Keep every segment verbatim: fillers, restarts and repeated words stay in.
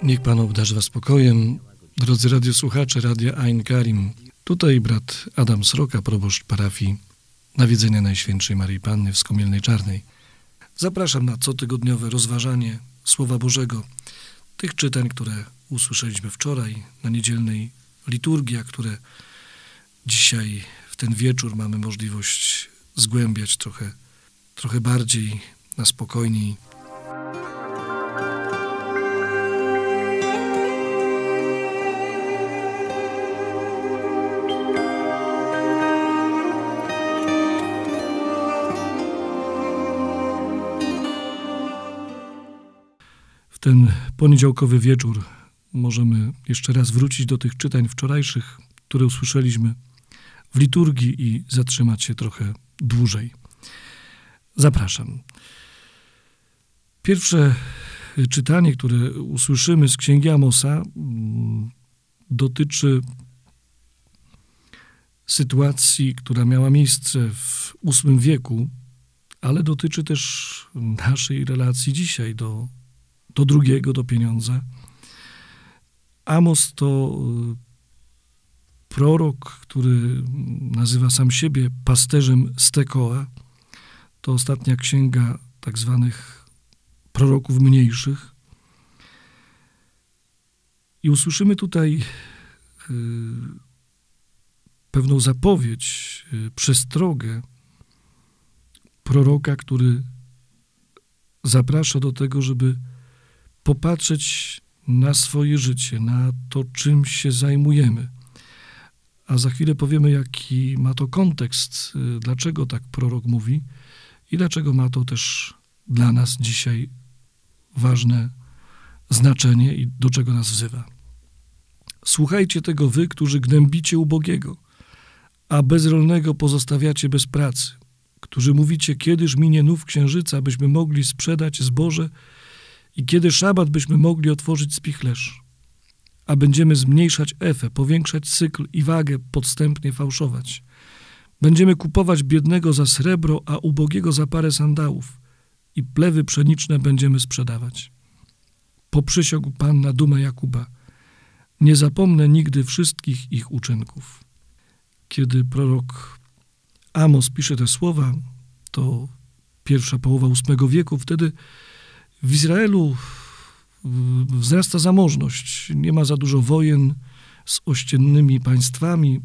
Niech Pan obdarzy Was spokojem, drodzy radiosłuchacze Radia Ein Karim. Tutaj brat Adam Sroka, proboszcz parafii Nawiedzenia Najświętszej Maryi Panny w Skomielnej Czarnej. Zapraszam na cotygodniowe rozważanie Słowa Bożego, tych czytań, które usłyszeliśmy wczoraj na niedzielnej liturgii, a które dzisiaj w ten wieczór mamy możliwość zgłębiać trochę, trochę bardziej, na spokojniej. W ten poniedziałkowy wieczór możemy jeszcze raz wrócić do tych czytań wczorajszych, które usłyszeliśmy w liturgii i zatrzymać się trochę dłużej. Zapraszam. Pierwsze czytanie, które usłyszymy z Księgi Amosa, dotyczy sytuacji, która miała miejsce w ósmym wieku, ale dotyczy też naszej relacji dzisiaj do, do drugiego, do pieniądza. Amos to prorok, który nazywa sam siebie pasterzem z Tekoa. To ostatnia księga tak zwanych proroków mniejszych. I usłyszymy tutaj y, pewną zapowiedź, y, przestrogę proroka, który zaprasza do tego, żeby popatrzeć na swoje życie, na to, czym się zajmujemy. A za chwilę powiemy, jaki ma to kontekst, dlaczego tak prorok mówi i dlaczego ma to też dla nas dzisiaj ważne znaczenie i do czego nas wzywa. Słuchajcie tego wy, którzy gnębicie ubogiego, a bezrolnego pozostawiacie bez pracy, którzy mówicie, kiedyż minie nów księżyca, byśmy mogli sprzedać zboże i kiedy szabat byśmy mogli otworzyć spichlerz, a będziemy zmniejszać efę, powiększać cykl i wagę, podstępnie fałszować. Będziemy kupować biednego za srebro, a ubogiego za parę sandałów i plewy pszeniczne będziemy sprzedawać. Poprzysiągł Pan na dumę Jakuba. Nie zapomnę nigdy wszystkich ich uczynków. Kiedy prorok Amos pisze te słowa, to pierwsza połowa ósmego wieku, wtedy w Izraelu wzrasta zamożność. Nie ma za dużo wojen z ościennymi państwami.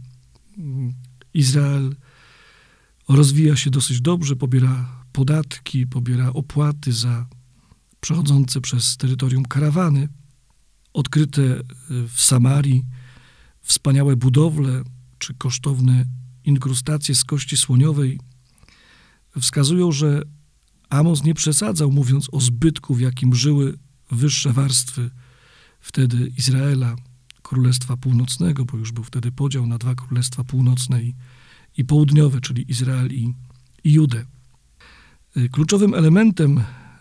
Izrael rozwija się dosyć dobrze, pobiera podatki, pobiera opłaty za przechodzące przez terytorium karawany. Odkryte w Samarii wspaniałe budowle czy kosztowne inkrustacje z kości słoniowej wskazują, że Amos nie przesadzał, mówiąc o zbytku, w jakim żyły wyższe warstwy wtedy Izraela, Królestwa Północnego, bo już był wtedy podział na dwa królestwa północne i, i południowe, czyli Izrael i, i Judę. Kluczowym elementem y,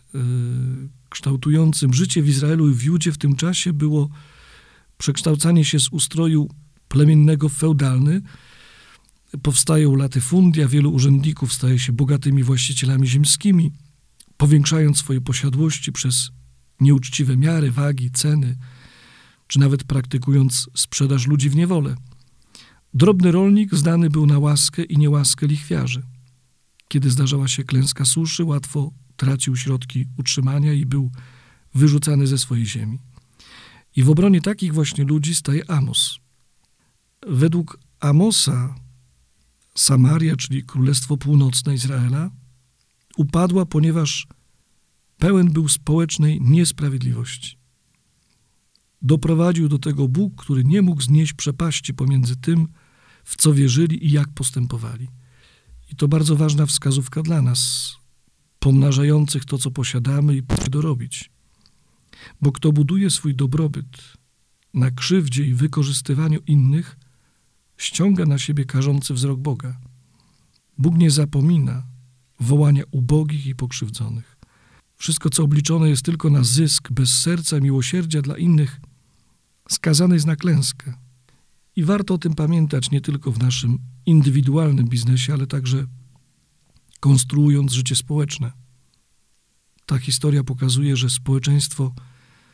kształtującym życie w Izraelu i w Judzie w tym czasie było przekształcanie się z ustroju plemiennego w feudalny. Powstają latyfundia, wielu urzędników staje się bogatymi właścicielami ziemskimi, powiększając swoje posiadłości przez nieuczciwe miary, wagi, ceny, czy nawet praktykując sprzedaż ludzi w niewolę. Drobny rolnik zdany był na łaskę i niełaskę lichwiarzy. Kiedy zdarzała się klęska suszy, łatwo tracił środki utrzymania i był wyrzucany ze swojej ziemi. I w obronie takich właśnie ludzi staje Amos. Według Amosa Samaria, czyli Królestwo Północne Izraela, upadła, ponieważ pełen był społecznej niesprawiedliwości. Doprowadził do tego Bóg, który nie mógł znieść przepaści pomiędzy tym, w co wierzyli i jak postępowali. I to bardzo ważna wskazówka dla nas, pomnażających to, co posiadamy i potrafi dorobić. Bo kto buduje swój dobrobyt na krzywdzie i wykorzystywaniu innych, ściąga na siebie karzący wzrok Boga. Bóg nie zapomina wołania ubogich i pokrzywdzonych. Wszystko, co obliczone jest tylko na zysk, bez serca miłosierdzia dla innych, skazane jest na klęskę. I warto o tym pamiętać nie tylko w naszym indywidualnym biznesie, ale także konstruując życie społeczne. Ta historia pokazuje, że społeczeństwo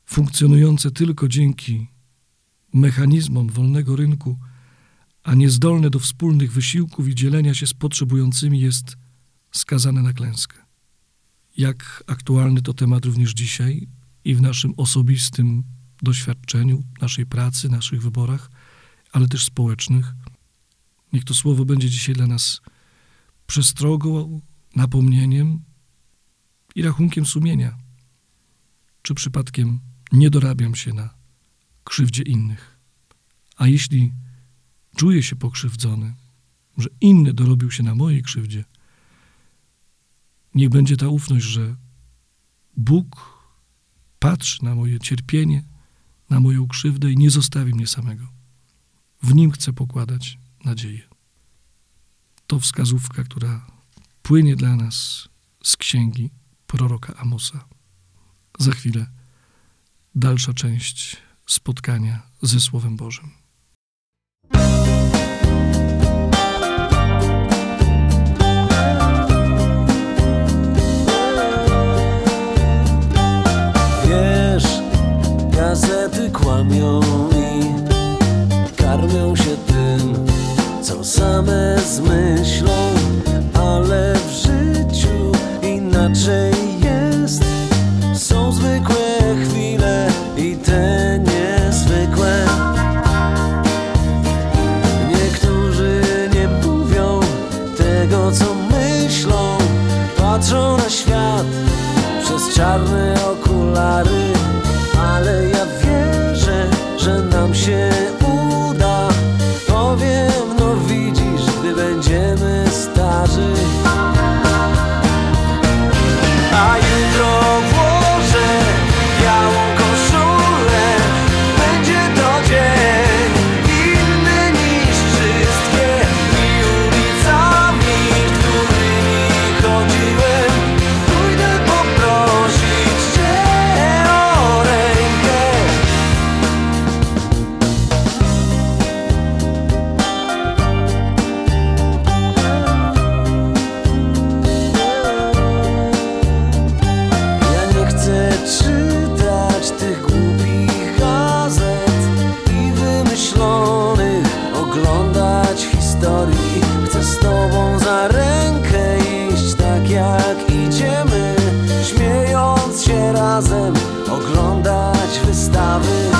funkcjonujące tylko dzięki mechanizmom wolnego rynku, a niezdolne do wspólnych wysiłków i dzielenia się z potrzebującymi, jest skazane na klęskę. Jak aktualny to temat również dzisiaj i w naszym osobistym doświadczeniu, naszej pracy, naszych wyborach, ale też społecznych. Niech to słowo będzie dzisiaj dla nas przestrogą, napomnieniem i rachunkiem sumienia. Czy przypadkiem nie dorabiam się na krzywdzie innych? A jeśli czuję się pokrzywdzony, że inny dorobił się na mojej krzywdzie, niech będzie ta ufność, że Bóg patrzy na moje cierpienie, na moją krzywdę i nie zostawi mnie samego. W Nim chcę pokładać nadzieję. To wskazówka, która płynie dla nas z księgi proroka Amosa. Za chwilę dalsza część spotkania ze Słowem Bożym. Wiesz, gazety kłamią i karmią się tym, co same zmyślą, ale w życiu inaczej jest. Są zwykłe chwile i te niezwykłe. Niektórzy nie mówią tego, co myślą. Patrzą na świat przez czarne okulary, ale ja wierzę, że nam się uda. Powiem, no widzisz, gdy będziemy starzy. A jutro włożę białą koszulę. Będzie to dzień inny niż wszystkie i ulicami, którymi chodziłem, pójdę poprosić Cię o rękę. Ja nie chcę czytać tych głupich gazet i wymyślonych oglądać historii. Chcę z Tobą za rękę iść tak jak idziemy, śmiejąc się razem, oglądać wystawy.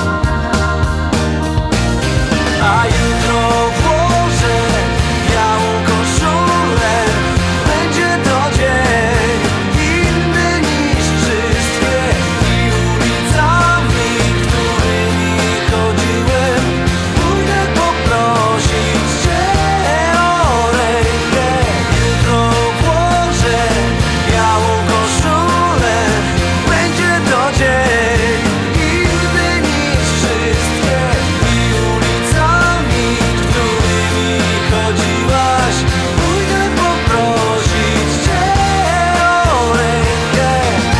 A jutro włożę białą koszulę. Będzie to dzień inny niż wszystkie i ulicami, którymi chodziłem, pójdę poprosić Cię o rękę. Jutro włożę białą koszulę. Będzie to dzień inny niż wszystkie i ulicami, którymi chodziłaś, pójdę poprosić Cię o rękę.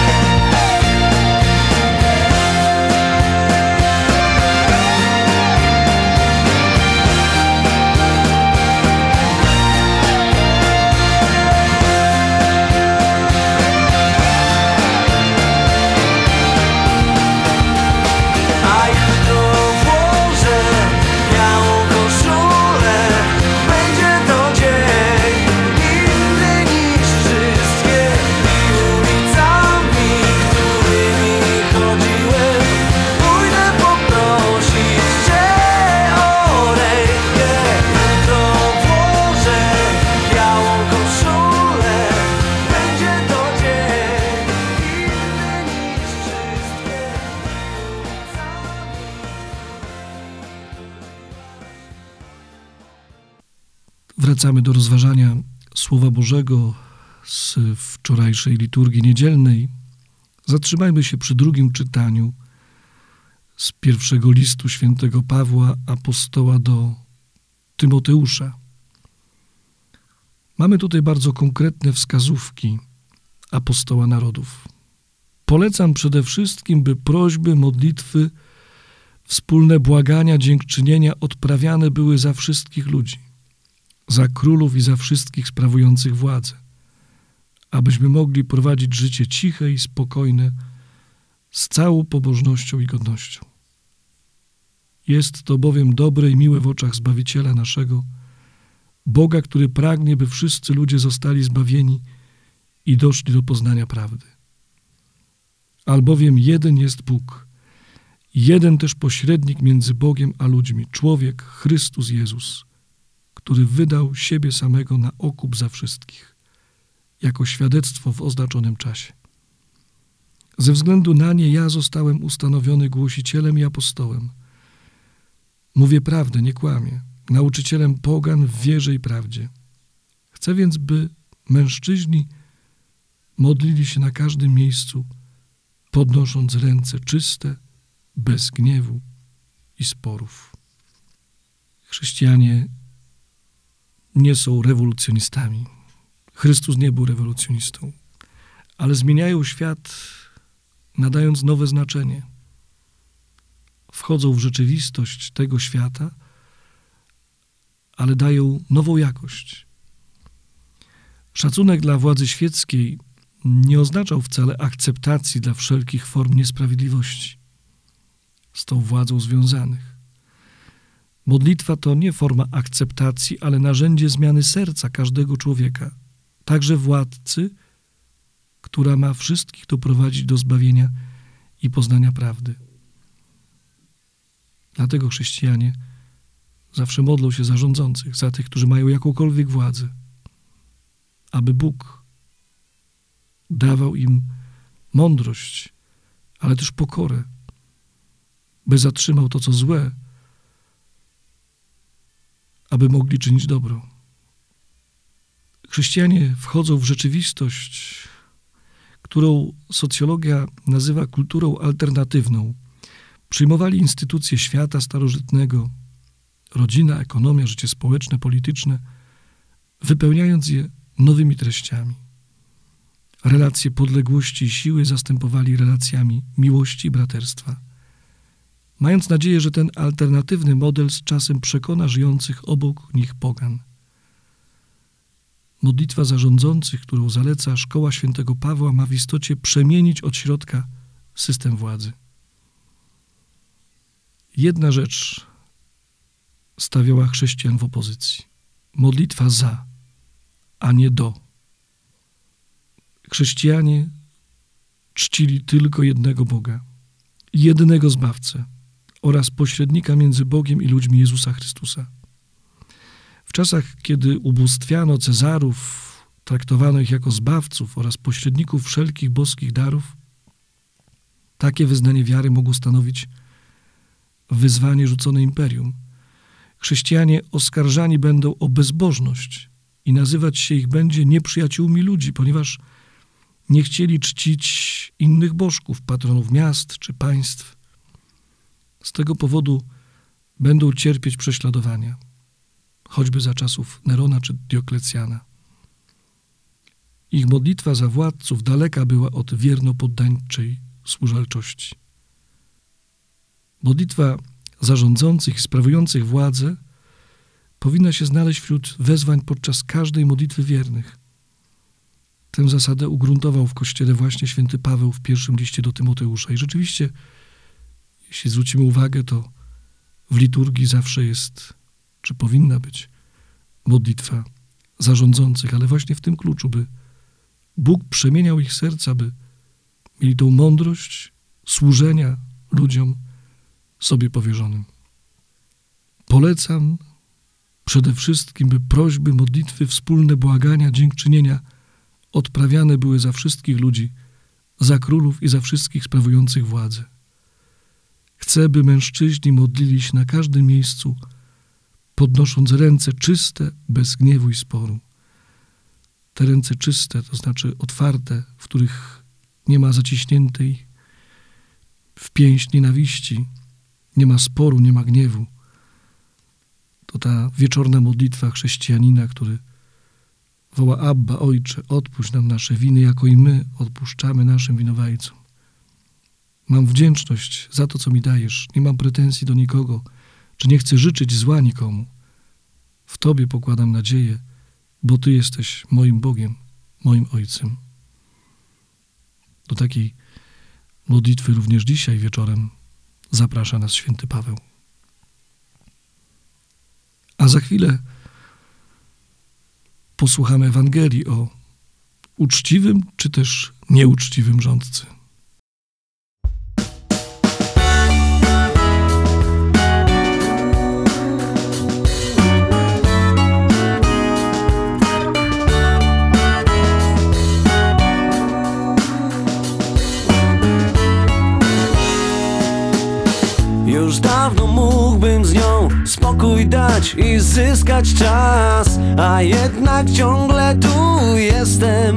A jutro włożę białą koszulę. Będzie to dzień inny niż wszystkie i ulicami, którymi chodziłem, pójdę poprosić Cię o rękę. Jutro włożę białą koszulę. Będzie to dzień inny niż wszystkie i Wracamy do rozważania Słowa Bożego z wczorajszej liturgii niedzielnej. Zatrzymajmy się przy drugim czytaniu z pierwszego listu świętego Pawła apostoła do Tymoteusza. Mamy tutaj bardzo konkretne wskazówki apostoła narodów. Polecam przede wszystkim, by prośby, modlitwy, wspólne błagania, dziękczynienia odprawiane były za wszystkich ludzi, za królów i za wszystkich sprawujących władzę, abyśmy mogli prowadzić życie ciche i spokojne z całą pobożnością i godnością. Jest to bowiem dobre i miłe w oczach Zbawiciela naszego, Boga, który pragnie, by wszyscy ludzie zostali zbawieni i doszli do poznania prawdy. Albowiem jeden jest Bóg, jeden też pośrednik między Bogiem a ludźmi, człowiek Chrystus Jezus, który wydał siebie samego na okup za wszystkich, jako świadectwo w oznaczonym czasie. Ze względu na nie ja zostałem ustanowiony głosicielem i apostołem. Mówię prawdę, nie kłamię, nauczycielem pogan w wierze i prawdzie. Chcę więc, by mężczyźni modlili się na każdym miejscu, podnosząc ręce czyste, bez gniewu i sporów. Chrześcijanie nie są rewolucjonistami. Chrystus nie był rewolucjonistą, ale zmieniają świat, nadając nowe znaczenie. Wchodzą w rzeczywistość tego świata, ale dają nową jakość. Szacunek dla władzy świeckiej nie oznaczał wcale akceptacji dla wszelkich form niesprawiedliwości z tą władzą związanych. Modlitwa to nie forma akceptacji, ale narzędzie zmiany serca każdego człowieka, także władcy, która ma wszystkich doprowadzić do zbawienia i poznania prawdy. Dlatego chrześcijanie zawsze modlą się za rządzących, za tych, którzy mają jakąkolwiek władzę, aby Bóg dawał im mądrość, ale też pokorę, by zatrzymał to, co złe, aby mogli czynić dobro. Chrześcijanie wchodzą w rzeczywistość, którą socjologia nazywa kulturą alternatywną. Przyjmowali instytucje świata starożytnego, rodzina, ekonomia, życie społeczne, polityczne, wypełniając je nowymi treściami. Relacje podległości i siły zastępowali relacjami miłości i braterstwa, mając nadzieję, że ten alternatywny model z czasem przekona żyjących obok nich pogan. Modlitwa za rządzących, którą zaleca szkoła świętego Pawła, ma w istocie przemienić od środka system władzy. Jedna rzecz stawiała chrześcijan w opozycji. Modlitwa za, a nie do. Chrześcijanie czcili tylko jednego Boga, jedynego Zbawcę oraz pośrednika między Bogiem i ludźmi, Jezusa Chrystusa. W czasach, kiedy ubóstwiano Cezarów, traktowano ich jako zbawców oraz pośredników wszelkich boskich darów, takie wyznanie wiary mogło stanowić wyzwanie rzucone imperium. Chrześcijanie oskarżani będą o bezbożność i nazywać się ich będzie nieprzyjaciółmi ludzi, ponieważ nie chcieli czcić innych bożków, patronów miast czy państw. Z tego powodu będą cierpieć prześladowania, choćby za czasów Nerona czy Dioklecjana. Ich modlitwa za władców daleka była od wiernopoddańczej służalczości. Modlitwa za rządzących i sprawujących władzę powinna się znaleźć wśród wezwań podczas każdej modlitwy wiernych. Tę zasadę ugruntował w Kościele właśnie święty Paweł w pierwszym liście do Tymoteusza. I rzeczywiście, jeśli zwrócimy uwagę, to w liturgii zawsze jest, czy powinna być, modlitwa za rządzących, ale właśnie w tym kluczu, by Bóg przemieniał ich serca, by mieli tą mądrość służenia ludziom sobie powierzonym. Polecam przede wszystkim, by prośby, modlitwy, wspólne błagania, dziękczynienia odprawiane były za wszystkich ludzi, za królów i za wszystkich sprawujących władzę. Chcę, by mężczyźni modlili się na każdym miejscu, podnosząc ręce czyste, bez gniewu i sporu. Te ręce czyste, to znaczy otwarte, w których nie ma zaciśniętej w pięść nienawiści, nie ma sporu, nie ma gniewu. To ta wieczorna modlitwa chrześcijanina, który woła: Abba, Ojcze, odpuść nam nasze winy, jako i my odpuszczamy naszym winowajcom. Mam wdzięczność za to, co mi dajesz. Nie mam pretensji do nikogo, czy nie chcę życzyć zła nikomu. W Tobie pokładam nadzieję, bo Ty jesteś moim Bogiem, moim Ojcem. Do takiej modlitwy również dzisiaj wieczorem zaprasza nas święty Paweł. A za chwilę posłuchamy Ewangelii o uczciwym czy też nieuczciwym rządcy. Już dawno mógłbym z nią spokój dać i zyskać czas, a jednak ciągle tu jestem.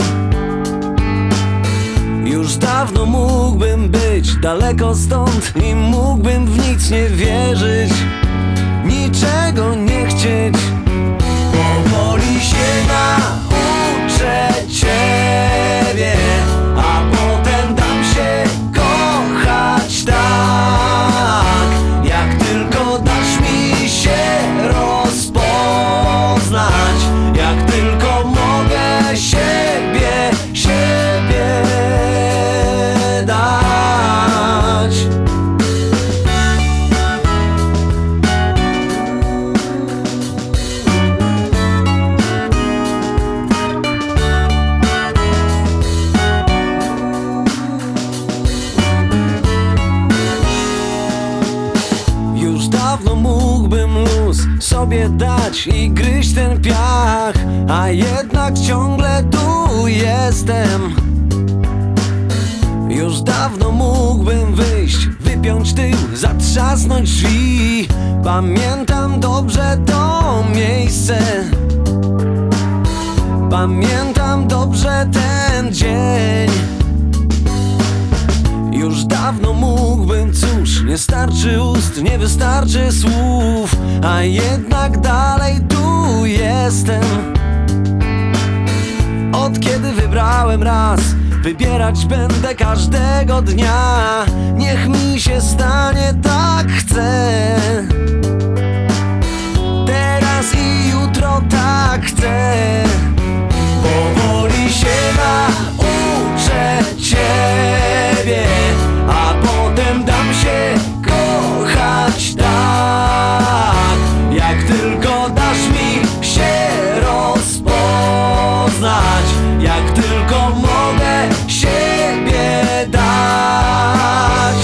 Już dawno mógłbym być daleko stąd i mógłbym w nic nie wierzyć, niczego nie chcieć. Powoli się nauczę Ciebie, a potem dam się kochać tak, jak tylko dasz mi się rozpoznać, jak tylko mogę siebie, siebie dać. Już dawno mógłbym luz sobie dać i gryźć ten piach, a jednak ciągle tu jestem. Już dawno mógłbym wyjść, wypiąć tył, zatrzasnąć drzwi. Pamiętam dobrze to miejsce, pamiętam dobrze ten dzień. Już dawno mógłbym, cóż, nie starczy ust, nie wystarczy słów, a jednak dalej tu jestem. Od kiedy wybrałem raz, wybierać będę każdego dnia. Niech mi się stanie, tak chcę. Teraz i jutro tak chcę. Powoli się nauczę Ciebie, a potem dam się kochać tak, jak tylko dasz mi się rozpoznać, jak tylko mogę siebie dać.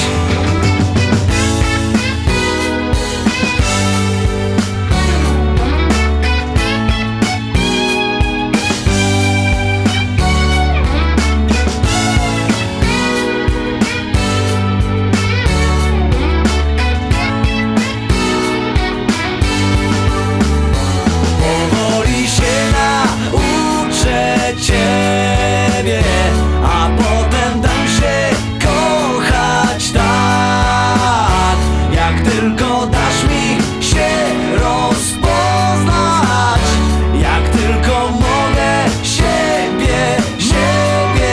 Powoli się nauczę Ciebie, a potem dam się kochać tak, jak tylko dasz mi się rozpoznać, jak tylko mogę siebie, siebie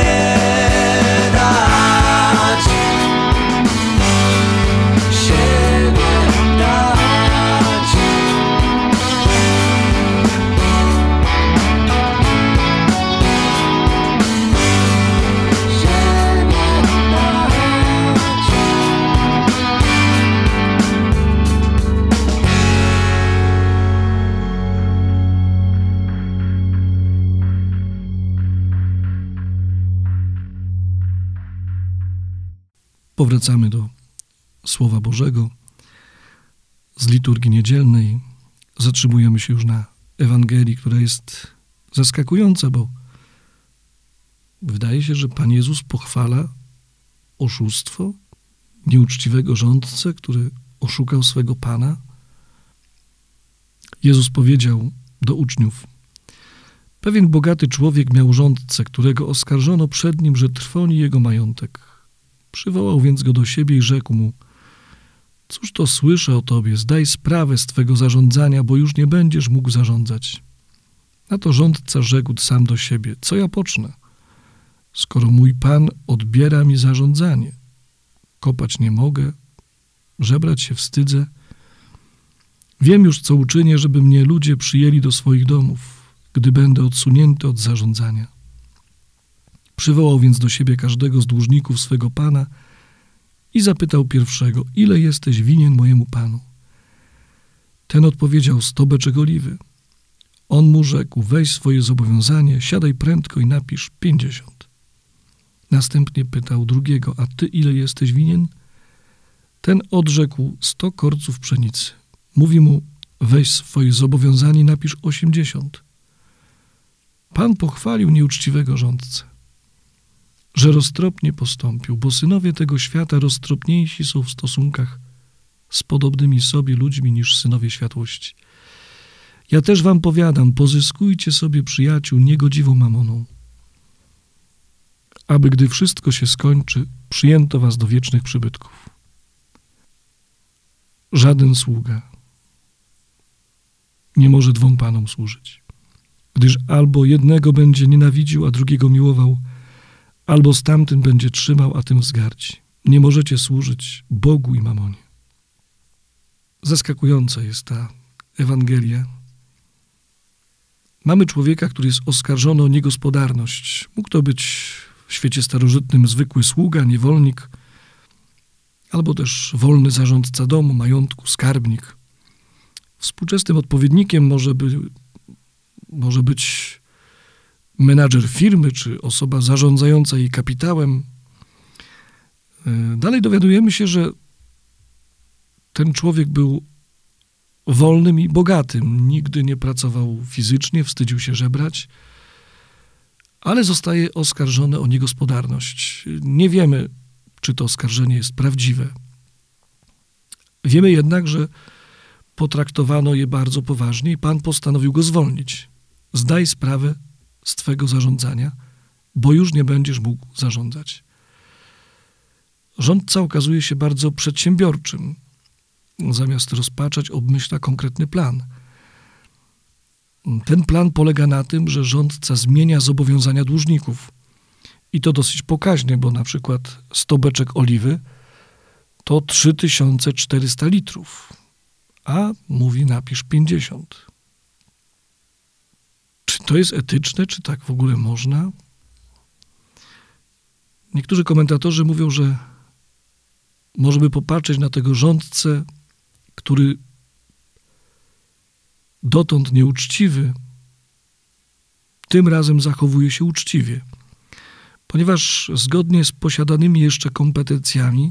dać. Siebie dać. Powracamy do Słowa Bożego z liturgii niedzielnej. Zatrzymujemy się już na Ewangelii, która jest zaskakująca, bo wydaje się, że Pan Jezus pochwala oszustwo nieuczciwego rządcę, który oszukał swego Pana. Jezus powiedział do uczniów: pewien bogaty człowiek miał rządcę, którego oskarżono przed nim, że trwoni jego majątek. Przywołał więc go do siebie i rzekł mu: cóż to słyszę o tobie, zdaj sprawę z twego zarządzania, bo już nie będziesz mógł zarządzać. Na to rządca rzekł sam do siebie: co ja pocznę, skoro mój Pan odbiera mi zarządzanie? Kopać nie mogę, żebrać się wstydzę. Wiem już, co uczynię, żeby mnie ludzie przyjęli do swoich domów, gdy będę odsunięty od zarządzania. Przywołał więc do siebie każdego z dłużników swego pana i zapytał pierwszego, ile jesteś winien mojemu panu? Ten odpowiedział, sto beczek oliwy. On mu rzekł, weź swoje zobowiązanie, siadaj prędko i napisz pięćdziesiąt. Następnie pytał drugiego, a ty ile jesteś winien? Ten odrzekł, sto korców pszenicy. Mówi mu, weź swoje zobowiązanie i napisz osiemdziesiąt. Pan pochwalił nieuczciwego rządcę, że roztropnie postąpił, bo synowie tego świata roztropniejsi są w stosunkach z podobnymi sobie ludźmi niż synowie światłości. Ja też wam powiadam, pozyskujcie sobie przyjaciół niegodziwą mamoną, aby gdy wszystko się skończy, przyjęto was do wiecznych przybytków. Żaden sługa nie może dwom panom służyć, gdyż albo jednego będzie nienawidził, a drugiego miłował, albo z tamtym będzie trzymał, a tym wzgardzi. Nie możecie służyć Bogu i mamonie. Zaskakująca jest ta Ewangelia. Mamy człowieka, który jest oskarżony o niegospodarność. Mógł to być w świecie starożytnym zwykły sługa, niewolnik, albo też wolny zarządca domu, majątku, skarbnik. Współczesnym odpowiednikiem może, by, może być menadżer firmy, czy osoba zarządzająca jej kapitałem. Dalej dowiadujemy się, że ten człowiek był wolnym i bogatym. Nigdy nie pracował fizycznie, wstydził się żebrać, ale zostaje oskarżony o niegospodarność. Nie wiemy, czy to oskarżenie jest prawdziwe. Wiemy jednak, że potraktowano je bardzo poważnie i Pan postanowił go zwolnić. Zdaj sprawę z twego zarządzania, bo już nie będziesz mógł zarządzać. Rządca okazuje się bardzo przedsiębiorczym. Zamiast rozpaczać, obmyśla konkretny plan. Ten plan polega na tym, że rządca zmienia zobowiązania dłużników. I to dosyć pokaźnie, bo na przykład sto beczek oliwy to trzy tysiące czterysta litrów, a mówi napisz pięćdziesiąt. Czy to jest etyczne? Czy tak w ogóle można? Niektórzy komentatorzy mówią, że możemy popatrzeć na tego rządcę, który dotąd nieuczciwy, tym razem zachowuje się uczciwie, ponieważ zgodnie z posiadanymi jeszcze kompetencjami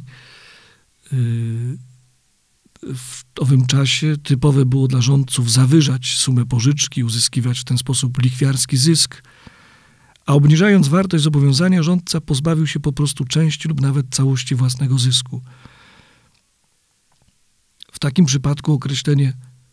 w owym czasie typowe było dla rządców zawyżać sumę pożyczki, uzyskiwać w ten sposób lichwiarski zysk, a obniżając wartość zobowiązania, rządca pozbawił się po prostu części lub nawet całości własnego zysku. W takim przypadku określenie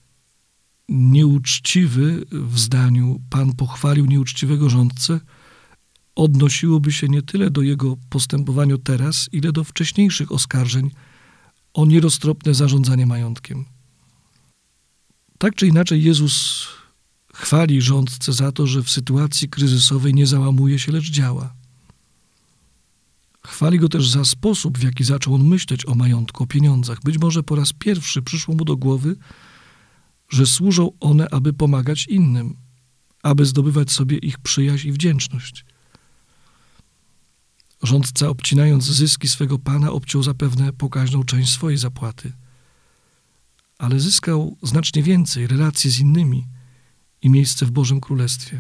nieuczciwy w zdaniu Pan pochwalił nieuczciwego rządcę odnosiłoby się nie tyle do jego postępowania teraz, ile do wcześniejszych oskarżeń o nieroztropne zarządzanie majątkiem. Tak czy inaczej Jezus chwali rządcę za to, że w sytuacji kryzysowej nie załamuje się, lecz działa. Chwali go też za sposób, w jaki zaczął on myśleć o majątku, o pieniądzach. Być może po raz pierwszy przyszło mu do głowy, że służą one, aby pomagać innym, aby zdobywać sobie ich przyjaźń i wdzięczność. Rządca, obcinając zyski swego pana, obciął zapewne pokaźną część swojej zapłaty, ale zyskał znacznie więcej, relacje z innymi i miejsce w Bożym Królestwie.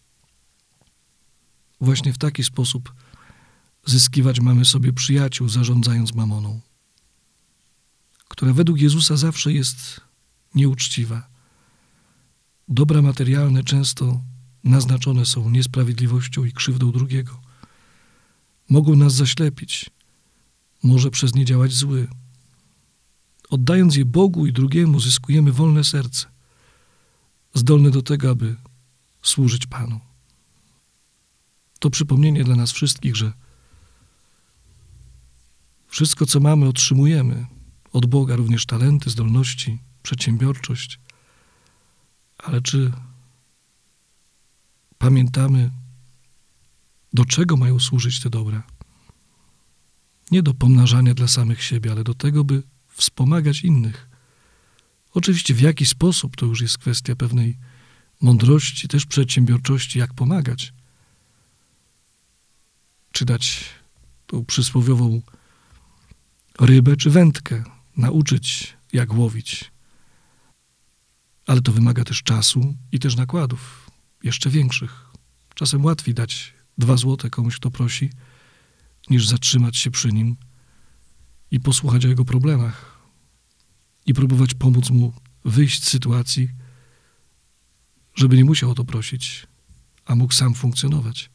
Właśnie w taki sposób zyskiwać mamy sobie przyjaciół, zarządzając mamoną, która według Jezusa zawsze jest nieuczciwa. Dobra materialne często naznaczone są niesprawiedliwością i krzywdą drugiego. Mogą nas zaślepić, może przez nie działać zły. Oddając je Bogu i drugiemu, zyskujemy wolne serce, zdolne do tego, aby służyć Panu. To przypomnienie dla nas wszystkich, że wszystko, co mamy, otrzymujemy od Boga, również talenty, zdolności, przedsiębiorczość. Ale czy pamiętamy, do czego mają służyć te dobra? Nie do pomnażania dla samych siebie, ale do tego, by wspomagać innych. Oczywiście w jaki sposób, to już jest kwestia pewnej mądrości, też przedsiębiorczości, jak pomagać. czy dać tą przysłowiową rybę, czy wędkę, nauczyć, jak łowić. Ale to wymaga też czasu i też nakładów, jeszcze większych. Czasem łatwiej dać dwa złote komuś, kto prosi, niż zatrzymać się przy nim i posłuchać o jego problemach i próbować pomóc mu wyjść z sytuacji, żeby nie musiał o to prosić, a mógł sam funkcjonować.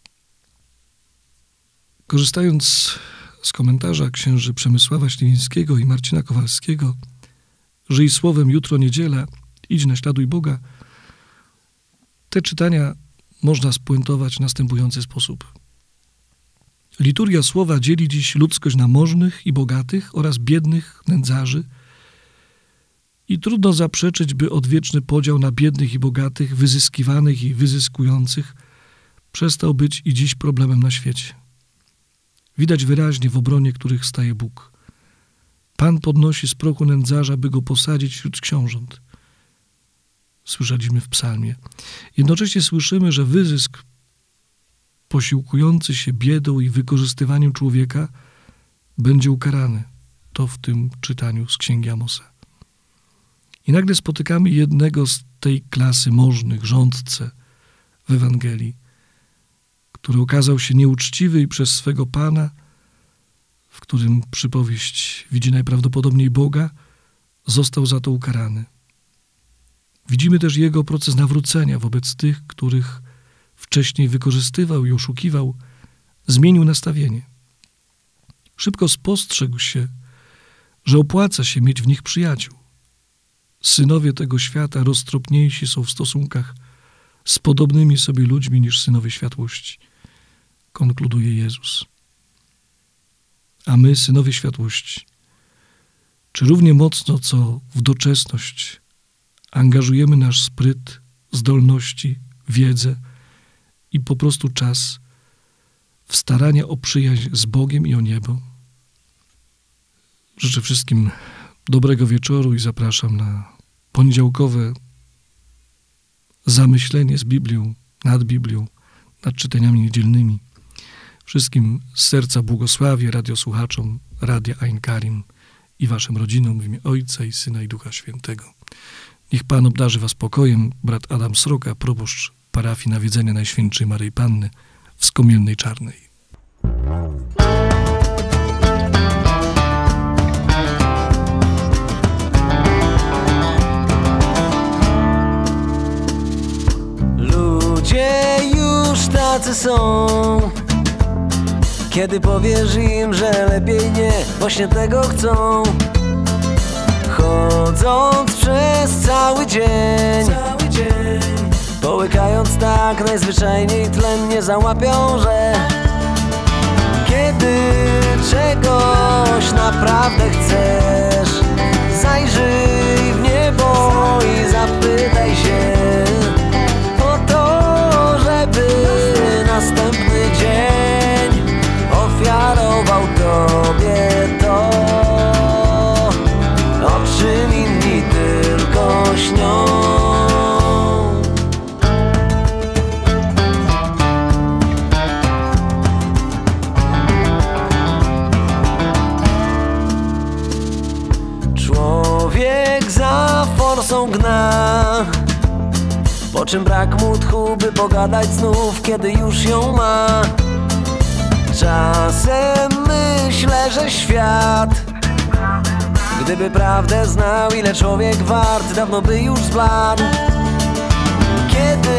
Korzystając z komentarza księży Przemysława Śliwińskiego i Marcina Kowalskiego, żyj słowem, jutro niedziela, idź naśladuj Boga, te czytania można spuentować w następujący sposób. Liturgia słowa dzieli dziś ludzkość na możnych i bogatych oraz biednych nędzarzy i trudno zaprzeczyć, by odwieczny podział na biednych i bogatych, wyzyskiwanych i wyzyskujących przestał być i dziś problemem na świecie. Widać wyraźnie, w obronie których staje Bóg. Pan podnosi z prochu nędzarza, by go posadzić wśród książąt. Słyszeliśmy w psalmie. Jednocześnie słyszymy, że wyzysk posiłkujący się biedą i wykorzystywaniem człowieka będzie ukarany. To w tym czytaniu z Księgi Amosa. I nagle spotykamy jednego z tej klasy możnych, rządcę w Ewangelii, który okazał się nieuczciwy i przez swego Pana, w którym przypowieść widzi najprawdopodobniej Boga, został za to ukarany. Widzimy też jego proces nawrócenia wobec tych, których wcześniej wykorzystywał i oszukiwał, zmienił nastawienie. Szybko spostrzegł się, że opłaca się mieć w nich przyjaciół. Synowie tego świata roztropniejsi są w stosunkach z podobnymi sobie ludźmi niż synowie światłości, konkluduje Jezus. A my, synowie światłości, czy równie mocno co w doczesność angażujemy nasz spryt, zdolności, wiedzę i po prostu czas w starania o przyjaźń z Bogiem i o niebo? Życzę wszystkim dobrego wieczoru i zapraszam na poniedziałkowe zamyślenie z Biblią, nad Biblią, nad czytaniami niedzielnymi. Wszystkim z serca błogosławię, radiosłuchaczom Radia Ein Karim i waszym rodzinom w imię Ojca i Syna i Ducha Świętego. Niech Pan obdarzy was pokojem. Brat Adam Sroka, proboszcz parafii Nawiedzenia Najświętszej Maryi Panny w Skomielnej Czarnej. Ludzie już tacy są, kiedy powiesz im, że lepiej nie, właśnie tego chcą. Chodząc przez cały dzień, cały dzień, połykając tak najzwyczajniej tlen, nie załapią, że kiedy czegoś naprawdę chcesz, zajrzyj w niebo i zapytaj się o to, żeby następny dzień ofiarował Tobie to, o czym inni tylko śnią. Człowiek za forsą gna, po czym brak mu tchu, by pogadać znów, kiedy już ją ma. Czasem myślę, że świat, gdyby prawdę znał, ile człowiek wart, dawno by już zbladł. Kiedy